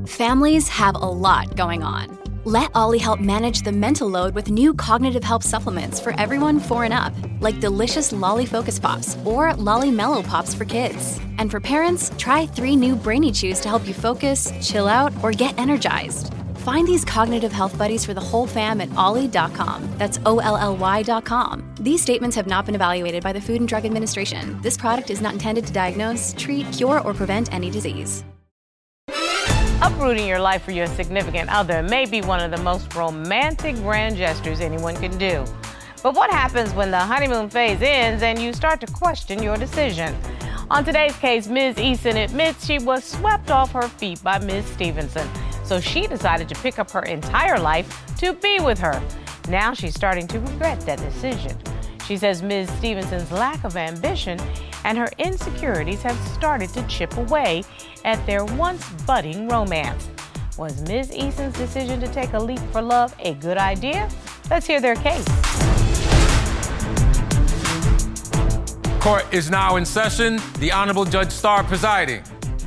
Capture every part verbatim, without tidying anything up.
Families have a lot going on. Let Ollie help manage the mental load with new cognitive help supplements for everyone four and up, like delicious Lolly Focus Pops or Lolly Mellow Pops for kids. And for parents, try three new Brainy Chews to help you focus, chill out, or get energized. Find these cognitive health buddies for the whole fam at ollie dot com. That's O L L Y dot com. These statements have not been evaluated by the Food and Drug Administration. This product is not intended to diagnose, treat, cure, or prevent any disease. Uprooting your life for your significant other may be one of the most romantic grand gestures anyone can do. But what happens when the honeymoon phase ends and you start to question your decision? On today's case, Miz Eason admits she was swept off her feet by Miz Stevenson, so she decided to pick up her entire life to be with her. Now she's starting to regret that decision. She says Miz Stevenson's lack of ambition and her insecurities have started to chip away at their once budding romance. Was Miz Eason's decision to take a leap for love a good idea? Let's hear their case. Court is now in session. The Honorable Judge Starr presiding.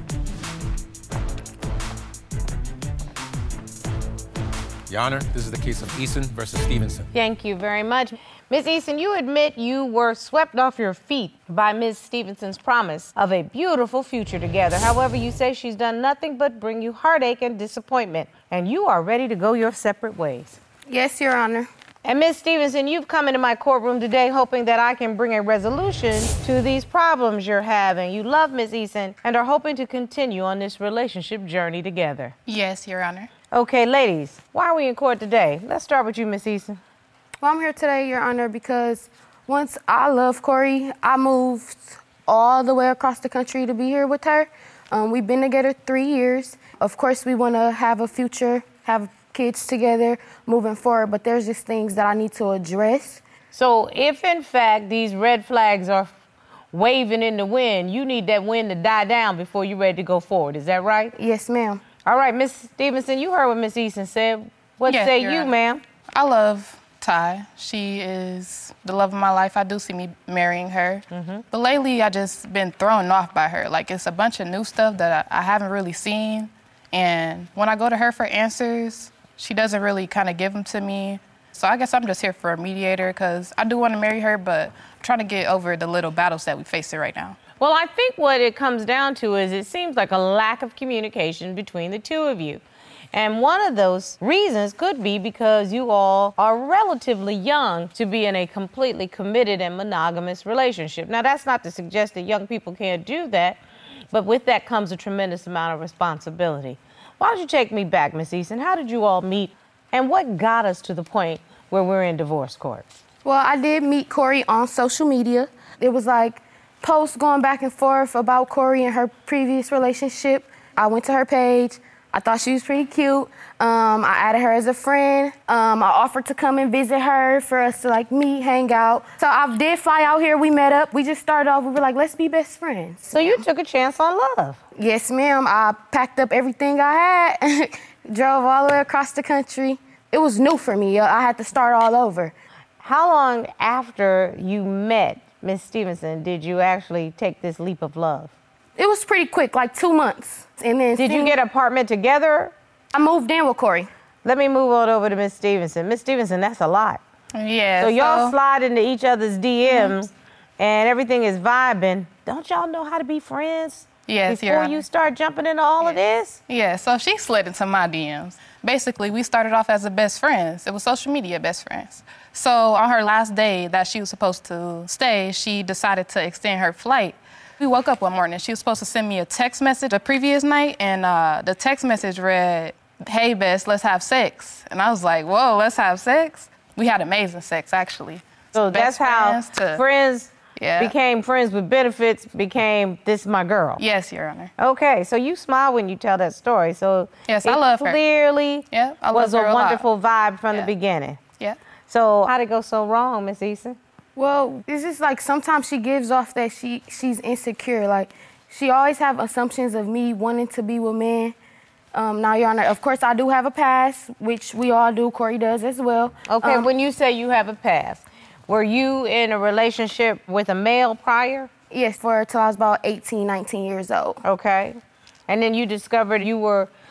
Your Honor, this is the case of Eason versus Stevenson. Thank you very much. Miz Eason, you admit you were swept off your feet by Miz Stevenson's promise of a beautiful future together. However, you say she's done nothing but bring you heartache and disappointment, and you are ready to go your separate ways. Yes, Your Honor. And Miz Stevenson, you've come into my courtroom today hoping that I can bring a resolution to these problems you're having. You love Miz Eason and are hoping to continue on this relationship journey together. Yes, Your Honor. Okay, ladies, why are we in court today? Let's start with you, Miz Eason. Well, I'm here today, Your Honor, because once I love Corey, I moved all the way across the country to be here with her. Um, we've been together three years. Of course, we want to have a future, have kids together moving forward, but there's just things that I need to address. So if, in fact, these red flags are waving in the wind, you need that wind to die down before you're ready to go forward. Is that right? Yes, ma'am. All right, Miz Stevenson, you heard what Miz Eason said. What Yes, say Your you, Honor. ma'am? I love Ty. She is the love of my life. I do see me marrying her. Mm-hmm. But lately, I just been thrown off by her. Like, it's a bunch of new stuff that I, I haven't really seen. And when I go to her for answers, she doesn't really kind of give them to me. So I guess I'm just here for a mediator because I do want to marry her, but I'm trying to get over the little battles that we face right now. Well, I think what it comes down to is it seems like a lack of communication between the two of you. And one of those reasons could be because you all are relatively young to be in a completely committed and monogamous relationship. Now, that's not to suggest that young people can't do that, but with that comes a tremendous amount of responsibility. Why don't you take me back, Miss Eason? How did you all meet, and what got us to the point where we're in divorce court? Well, I did meet Corey on social media. It was like posts going back and forth about Corey and her previous relationship. I went to her page. I thought she was pretty cute. Um, I added her as a friend. Um, I offered to come and visit her for us to like meet, hang out. So I did fly out here. We met up. We just started off. We were like, let's be best friends. So you took a chance on love. Yes, ma'am. I packed up everything I had, drove all the way across the country. It was new for me. I had to start all over. How long after you met Miss Stevenson did you actually take this leap of love? It was pretty quick, like two months. And then Did you get an apartment together? I moved in with Corey. Let me move on over to Miss Stevenson. Miss Stevenson, that's a lot. Yeah. So y'all so- slide into each other's D Ms mm-hmm. and everything is vibing. Don't y'all know how to be friends? Yes, Before Your you Honor. start jumping into all yeah. of this? Yeah, so she slid into my D Ms. Basically, we started off as a best friends. It was social media best friends. So on her last day that she was supposed to stay, she decided to extend her flight. We woke up one morning. She was supposed to send me a text message the previous night, and uh, the text message read, "Hey, Bess, let's have sex." And I was like, whoa, let's have sex? We had amazing sex, actually. So Best that's how friends to- friends Yeah. became friends with benefits, became this is my girl. Yes, Your Honor. Okay, so you smile when you tell that story. So Yes, it I love her. clearly Yeah, I love was her a a lot. wonderful vibe from Yeah. the beginning. Yeah. So how'd it go so wrong, Miss Eason? Well, it's just like sometimes she gives off that she she's insecure. Like, she always have assumptions of me wanting to be with men. Um, now, Your Honor, of course, I do have a past, which we all do. Corey does as well. Okay, Um, when you say you have a past, were you in a relationship with a male prior? Yes, for till I was about eighteen, nineteen years old. Okay. And then you discovered you were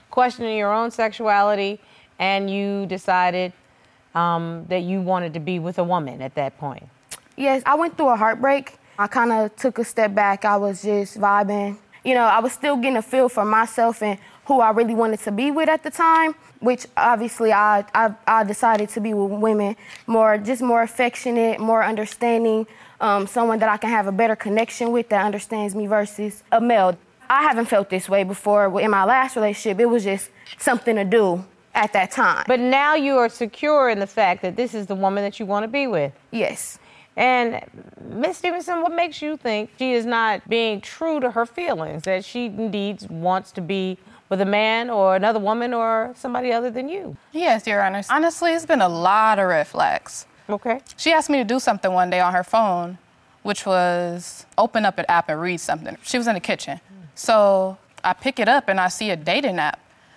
questioning your own sexuality, and you decided um, that you wanted to be with a woman at that point. Yes, I went through a heartbreak. I kind of took a step back. I was just vibing. You know, I was still getting a feel for myself and who I really wanted to be with at the time, which obviously I, I, I decided to be with women, more just more affectionate, more understanding, um, someone that I can have a better connection with that understands me versus a male. I haven't felt this way before. In my last relationship, it was just something to do at that time. But now you are secure in the fact that this is the woman that you want to be with. Yes. And Miz Stevenson, what makes you think she is not being true to her feelings, that she indeed wants to be with a man or another woman or somebody other than you? Yes, Your Honor. Honestly, it's been a lot of red flags. Okay. She asked me to do something one day on her phone, which was open up an app and read something. She was in the kitchen. So I pick it up and I see a dating app.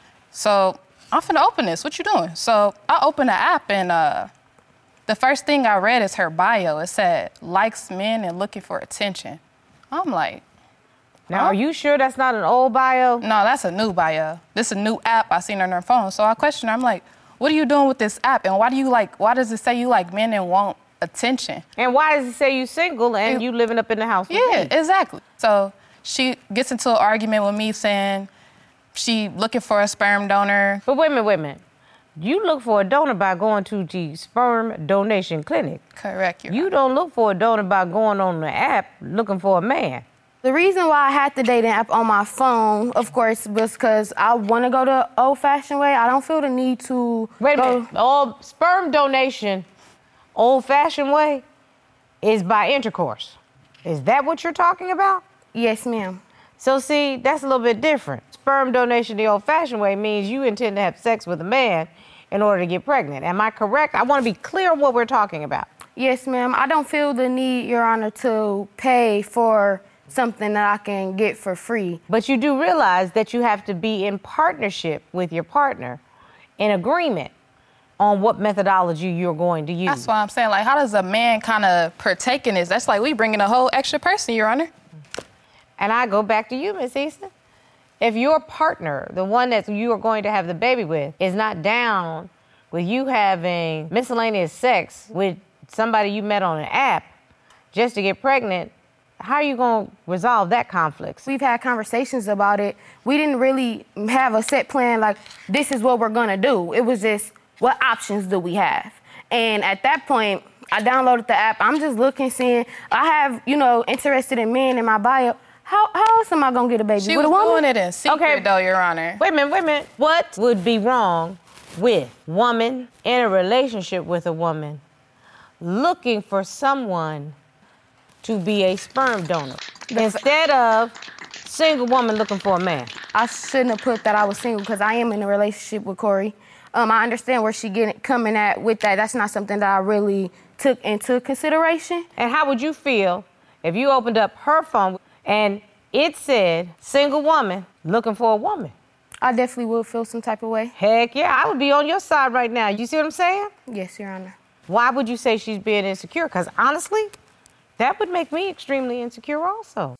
So I'm finna open this. What you doing? So I open the app and uh, the first thing I read is her bio. It said, likes men and looking for attention. I'm like, now, huh? are you sure that's not an old bio? No, that's a new bio. This is a new app I seen on her phone. So I questioned her. I'm like, what are you doing with this app? And why do you like, why does it say you like men and want attention? And why does it say you single and it, you living up in the house with Yeah, me? exactly. So she gets into an argument with me saying she looking for a sperm donor. But wait a minute, wait a minute. You look for a donor by going to the sperm donation clinic. Correct. You don't look for a donor by going on the app looking for a man. The reason why I had the dating app on my phone, of course, was because I want to go the old-fashioned way. I don't feel the need to Wait a go... minute. All sperm donation, old-fashioned way, is by intercourse. Is that what you're talking about? Yes, ma'am. So, see, that's a little bit different. Sperm donation the old-fashioned way means you intend to have sex with a man in order to get pregnant. Am I correct? I want to be clear on what we're talking about. Yes, ma'am. I don't feel the need, Your Honor, to pay for something that I can get for free. But you do realize that you have to be in partnership with your partner, in agreement on what methodology you're going to use. That's why I'm saying, like, how does a man kind of partake in this? That's like we bringing a whole extra person, Your Honor. And I go back to you, Miss Easton. If your partner, the one that you are going to have the baby with, is not down with you having miscellaneous sex with somebody you met on an app just to get pregnant, how are you going to resolve that conflict? We've had conversations about it. We didn't really have a set plan, like, this is what we're going to do. It was just, what options do we have? And at that point, I downloaded the app. I'm just looking, seeing, I have, you know, interested in men in my bio. How, how else am I going to get a baby? She with was a woman? doing it in secret, Okay. though, Your Honor. Wait a minute, wait a minute. What would be wrong with woman in a relationship with a woman looking for someone to be a sperm donor instead of single woman looking for a man? I shouldn't have put that I was single because I am in a relationship with Corey. Um, I understand where she getting coming at with that. That's not something that I really took into consideration. And how would you feel if you opened up her phone and it said single woman looking for a woman? I definitely would feel some type of way. Heck yeah, I would be on your side right now. You see what I'm saying? Yes, Your Honor. Why would you say she's being insecure? Because honestly, that would make me extremely insecure also.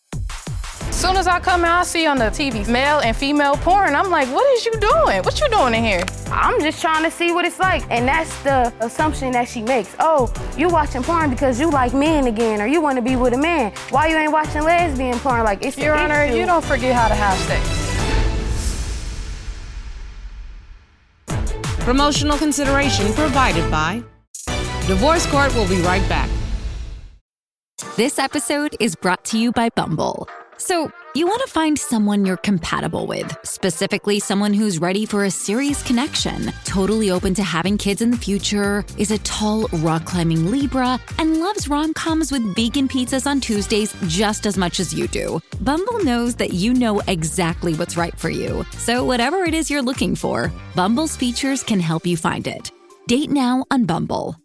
As soon as I come out, I see on the T V male and female porn. I'm like, what is you doing? What you doing in here? I'm just trying to see what it's like. And that's the assumption that she makes. Oh, you watching porn because you like men again, or you want to be with a man. Why you ain't watching lesbian porn? Like, it's Your an Honor, issue. you don't forget how to have sex. Promotional consideration provided by Divorce Court. Will be right back. This episode is brought to you by Bumble. So, you want to find someone you're compatible with, specifically someone who's ready for a serious connection, totally open to having kids in the future, is a tall, rock-climbing Libra, and loves rom-coms with vegan pizzas on Tuesdays just as much as you do. Bumble knows that you know exactly what's right for you. So whatever it is you're looking for, Bumble's features can help you find it. Date now on Bumble.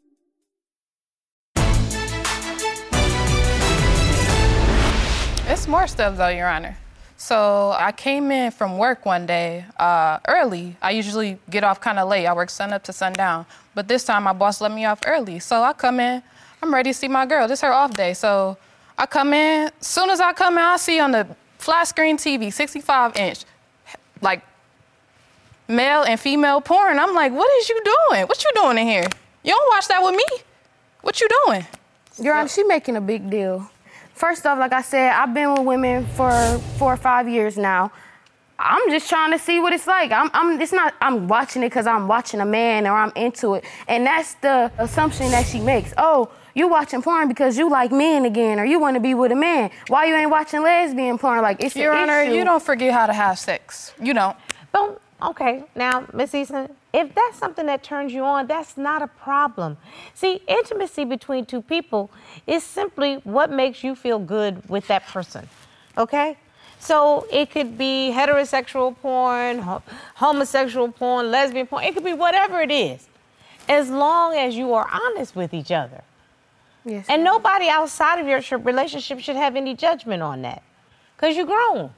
It's more stuff, though, Your Honor. So I came in from work one day uh, early. I usually get off kind of late. I work sun up to sundown. But this time, my boss let me off early. So I come in. I'm ready to see my girl. This is her off day. So I come in. As soon as I come in, I see on the flat screen T V, sixty-five inch, like male and female porn. I'm like, what is you doing? What you doing in here? You don't watch that with me. What you doing? Your Honor, she making a big deal. First off, like I said, I've been with women for four or five years now. I'm just trying to see what it's like. I'm, I'm, it's not, I'm watching it because I'm watching a man or I'm into it. And that's the assumption that she makes. Oh, you watching porn because you like men again or you want to be with a man. Why you ain't watching lesbian porn? Like, it's Your an Honor, issue. you don't forget how to have sex. You don't. Don't. Okay, now, Miss Eason, if that's something that turns you on, that's not a problem. See, intimacy between two people is simply what makes you feel good with that person, okay? So it could be heterosexual porn, ho- homosexual porn, lesbian porn. It could be whatever it is, as long as you are honest with each other. Yes. And nobody outside of your sh- relationship should have any judgment on that, because you're grown.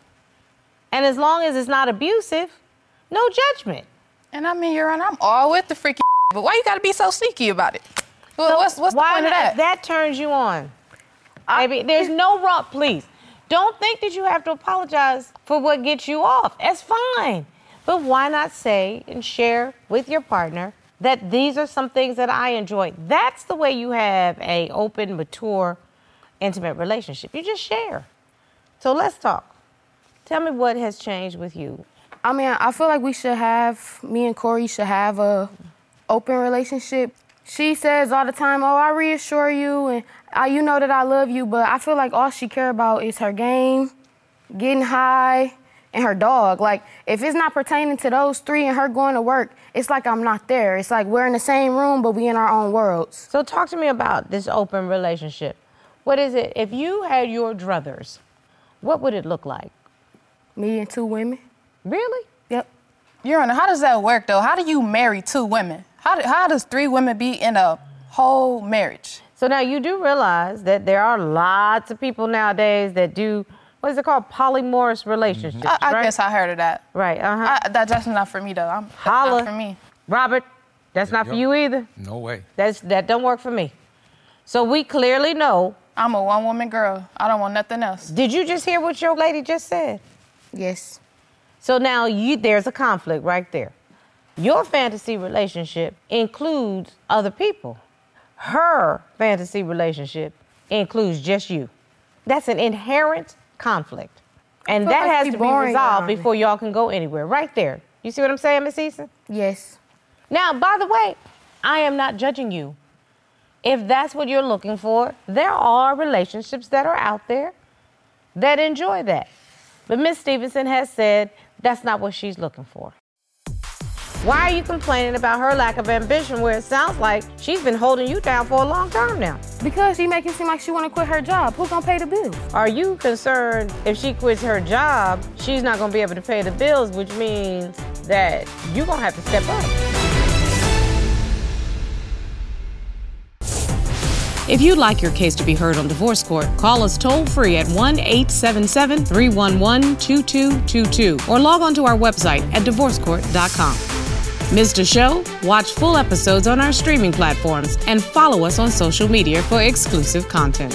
And as long as it's not abusive, no judgment. And I mean, Your Honor, I'm all with the freaky, but why you gotta be so sneaky about it? Well, So what's what's the why point of not- that? That turns you on. Baby, there's no wrong, please. Don't think that you have to apologize for what gets you off. That's fine. But why not say and share with your partner that these are some things that I enjoy? That's the way you have a open, mature, intimate relationship. You just share. So let's talk. Tell me what has changed with you. I mean, I feel like we should have, me and Corey should have a open relationship. She says all the time, oh, I reassure you, and I, you know that I love you, but I feel like all she care about is her game, getting high, and her dog. Like, if it's not pertaining to those three and her going to work, it's like I'm not there. It's like we're in the same room, but we in our own worlds. So talk to me about this open relationship. What is it? If you had your druthers, what would it look like? Me and two women. Really? Yep. Your Honor, how does that work, though? How do you marry two women? How, do, how does three women be in a whole marriage? So now you do realize that there are lots of people nowadays that do, what is it called, polymorous relationships, I, I right? guess I heard of that. Right, uh-huh. I, that, that's not for me, though. I'm, that's Holla. not for me. Robert, that's not for you either. No way. That's, that don't work for me. So we clearly know. I'm a one-woman girl. I don't want nothing else. Did you just hear what your lady just said? Yes. So now you there's a conflict right there. Your fantasy relationship includes other people. Her fantasy relationship includes just you. That's an inherent conflict. And feel that like has she's to be boring, resolved Your Honor. before y'all can go anywhere. Right there. You see what I'm saying, Miss Eason? Yes. Now, by the way, I am not judging you. If that's what you're looking for, there are relationships that are out there that enjoy that. But Miss Stevenson has said that's not what she's looking for. Why are you complaining about her lack of ambition where it sounds like she's been holding you down for a long time now? Because she make it seem like she want to quit her job. Who's gonna pay the bills? Are you concerned if she quits her job, she's not gonna be able to pay the bills, which means that you're gonna have to step up? If you'd like your case to be heard on Divorce Court, call us toll-free at one eight seven seven, three one one, two two two two or log on to our website at divorce court dot com. Missed a show? Watch full episodes on our streaming platforms and follow us on social media for exclusive content.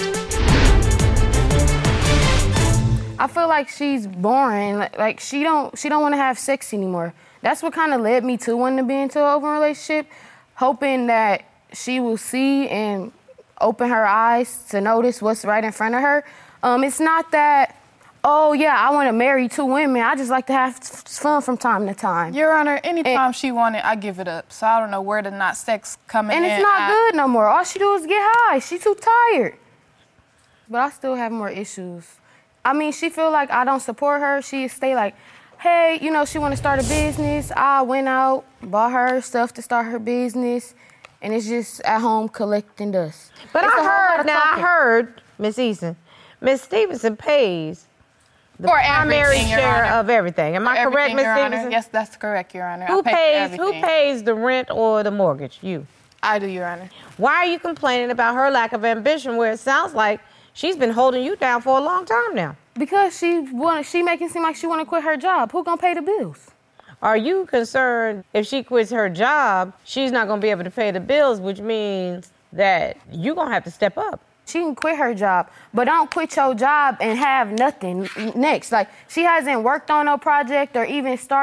I feel like she's boring. Like, like she don't she don't want to have sex anymore. That's what kind of led me to wanting to be into an open relationship, hoping that she will see and open her eyes to notice what's right in front of her. Um, it's not that, oh yeah, I want to marry two women. I just like to have fun from time to time. Your Honor, anytime And- she wanted, I give it up. So I don't know where the not sex coming And in. it's not at. good no more. All she do is get high. She too tired. But I still have more issues. I mean, she feel like I don't support her. She stay like, hey, you know, she want to start a business. I went out, bought her stuff to start her business, and it's just at home collecting dust. But It's a I whole lot heard, of now I talking. heard, Miss Eason, Miss Stevenson pays the For primary everything, Your share Honor. of everything. Am I correct, Everything, Miss Your Honor. Stevenson? Yes, that's correct, Your Honor. Who I pay for pays? Who everything. pays the rent or the mortgage? You. I do, Your Honor. Why are you complaining about her lack of ambition where it sounds like she's been holding you down for a long time now? Because she want she making it seem like she want to quit her job. Who gonna pay the bills? Are you concerned if she quits her job, she's not going to be able to pay the bills, which means that you're going to have to step up? She can quit her job, but don't quit your job and have nothing next. Like, she hasn't worked on no project or even started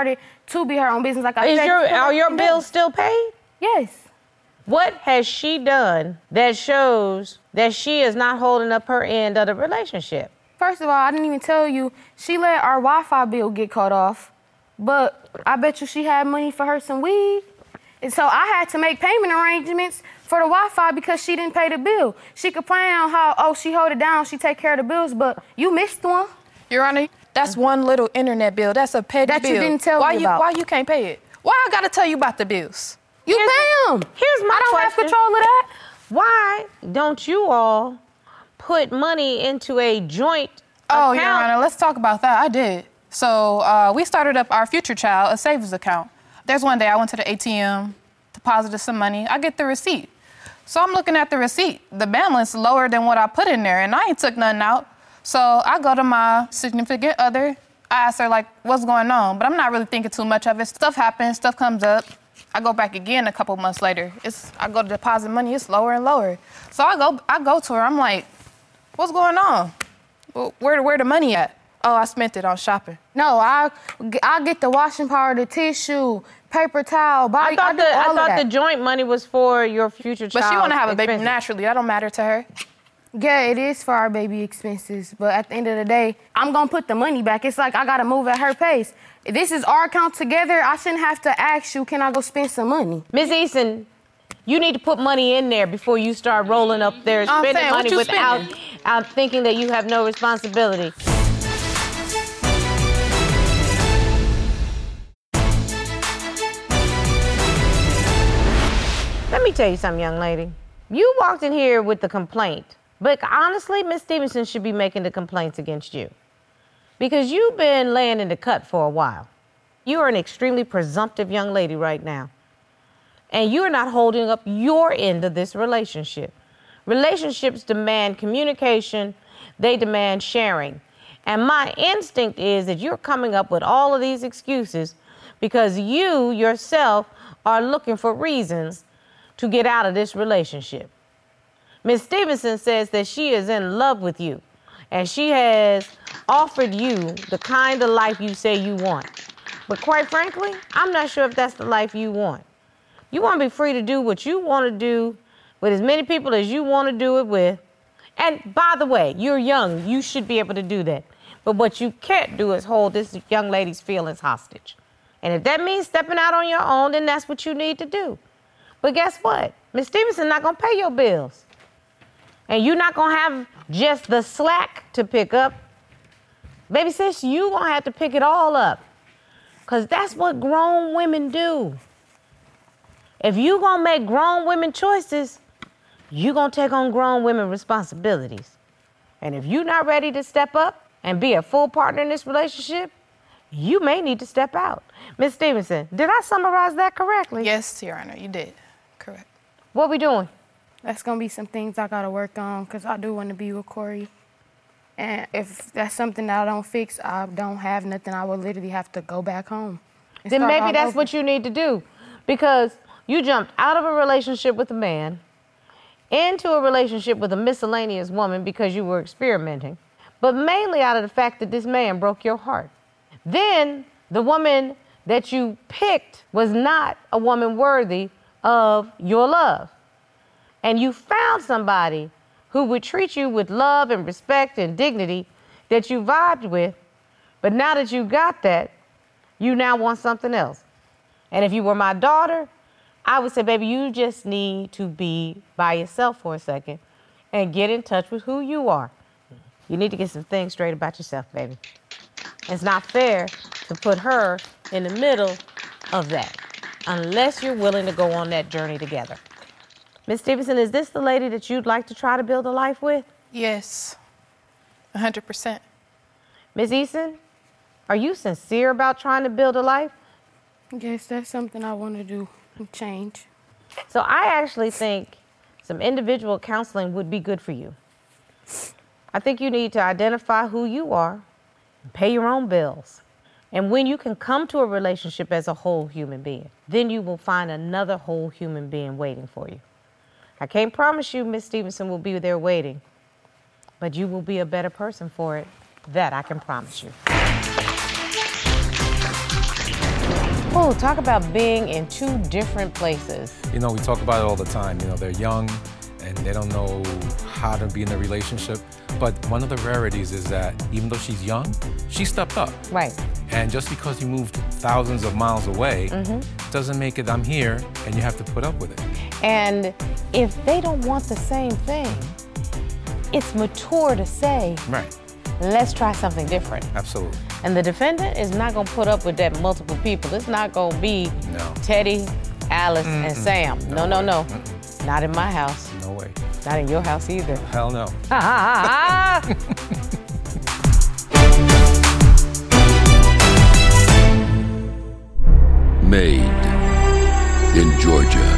to be her own business. Like I Is said, your, still are your working bills day. still paid? Yes. What has she done that shows that she is not holding up her end of the relationship? First of all, I didn't even tell you, she let our Wi-Fi bill get cut off, but I bet you she had money for her some weed. And so I had to make payment arrangements for the Wi-Fi because she didn't pay the bill. She complained on how, oh, she hold it down, she take care of the bills, but you missed one. Your Honor, that's one little internet bill. That's a petty That bill. you didn't tell why me you, about. Why you can't pay it? Why I gotta tell you about the bills? You Here's- pay them. Here's my I don't question. have control of that. Why don't you all put money into a joint Oh, account? Your Honor, let's talk about that. I did. So uh, we started up our future child, a savings account. There's one day I went to the A T M, deposited some money. I get the receipt. So I'm looking at the receipt. The balance lower than what I put in there, and I ain't took nothing out. So I go to my significant other. I ask her, like, what's going on? But I'm not really thinking too much of it. Stuff happens, stuff comes up. I go back again a couple months later. It's I go to deposit money, it's lower and lower. So I go I go to her, I'm like, what's going on? Well, where, where the money at? Oh, I spent it on shopping. No, I I get the washing powder, tissue, paper towel, body. I thought, do the, I all of thought that. the joint money was for your future child. But she want to have a baby expenses. naturally. That don't matter to her. Yeah, it is for our baby expenses, but at the end of the day, I'm gonna put the money back. It's like I gotta move at her pace. If this is our account together, I shouldn't have to ask you, can I go spend some money? Miz Eason, you need to put money in there before you start rolling up there and I'm spending saying, what money you without spending? out thinking that you have no responsibility. Let me tell you something, young lady. You walked in here with the complaint, but honestly, Miz Stevenson should be making the complaints against you because you've been laying in the cut for a while. You are an extremely presumptive young lady right now, and you are not holding up your end of this relationship. Relationships demand communication, they demand sharing. And my instinct is that you're coming up with all of these excuses because you yourself are looking for reasons to get out of this relationship. Miz Stevenson says that she is in love with you and she has offered you the kind of life you say you want. But quite frankly, I'm not sure if that's the life you want. You want to be free to do what you want to do with as many people as you want to do it with. And by the way, you're young. You should be able to do that. But what you can't do is hold this young lady's feelings hostage. And if that means stepping out on your own, then that's what you need to do. But guess what? Miz Stevenson not going to pay your bills. And you're not going to have just the slack to pick up. Baby sis, you going to have to pick it all up. Because that's what grown women do. If you going to make grown women choices, you going to take on grown women responsibilities. And if you're not ready to step up and be a full partner in this relationship, you may need to step out. Miz Stevenson, did I summarize that correctly? Yes, Your Honor, you did. Correct. What we doing? That's gonna be some things I gotta work on because I do want to be with Corey. And if that's something that I don't fix, I don't have nothing. I will literally have to go back home. and Then start maybe all that's over. what you need to do. Because you jumped out of a relationship with a man into a relationship with a miscellaneous woman because you were experimenting, but mainly out of the fact that this man broke your heart. Then the woman that you picked was not a woman worthy of your love. And you found somebody who would treat you with love and respect and dignity that you vibed with, but now that you got that, you now want something else. And if you were my daughter, I would say, baby, you just need to be by yourself for a second and get in touch with who you are. You need to get some things straight about yourself, baby. It's not fair to put her in the middle of that unless you're willing to go on that journey together. Miz Stevenson, is this the lady that you'd like to try to build a life with? Yes, one hundred percent. Miz Eason, are you sincere about trying to build a life? Yes, that's something I want to do. Change. So I actually think some individual counseling would be good for you. I think you need to identify who you are and pay your own bills. And when you can come to a relationship as a whole human being, then you will find another whole human being waiting for you. I can't promise you Miz Stevenson will be there waiting, but you will be a better person for it. That I can promise you. Oh, talk about being in two different places. You know, we talk about it all the time. You know, they're young and they don't know how to be in a relationship. But one of the rarities is that even though she's young, she stepped up. Right. And just because you moved thousands of miles away mm-hmm. doesn't make it I'm here and you have to put up with it. And if they don't want the same thing, it's mature to say, right. Let's try something different. Absolutely. And the defendant is not going to put up with that multiple people. It's not going to be no. Teddy, Alice, Mm-mm. and Sam. No, no, no. no. Mm-mm. Not in my house. No way. Not in your house either. Hell no. Made in Georgia.